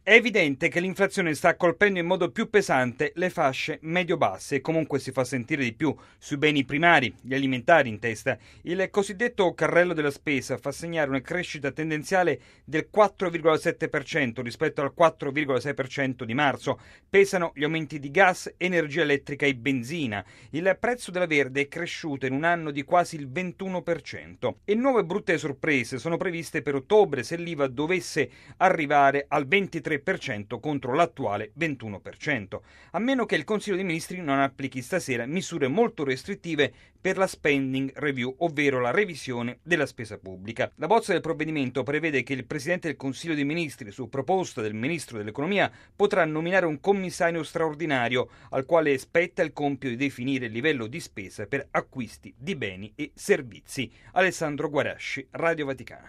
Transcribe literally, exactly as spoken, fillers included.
È evidente che l'inflazione sta colpendo in modo più pesante le fasce medio-basse e comunque si fa sentire di più sui beni primari, gli alimentari in testa. Il cosiddetto carrello della spesa fa segnare una crescita tendenziale del quattro virgola sette per cento rispetto al quattro virgola sei per cento di marzo. Pesano gli aumenti di gas, energia elettrica e benzina. Il prezzo della verde è cresciuto in un anno di quasi il ventuno per cento. E nuove brutte sorprese sono previste per ottobre se l'I V A dovesse arrivare al ventitré per cento contro l'attuale ventuno per cento, a meno che il Consiglio dei Ministri non applichi stasera misure molto restrittive per la spending review, ovvero la revisione della spesa pubblica. La bozza del provvedimento prevede che il Presidente del Consiglio dei Ministri, su proposta del Ministro dell'Economia, potrà nominare un commissario straordinario al quale spetta il compito di definire il livello di spesa per acquisti di beni e servizi. Alessandro Guarasci, Radio Vaticana.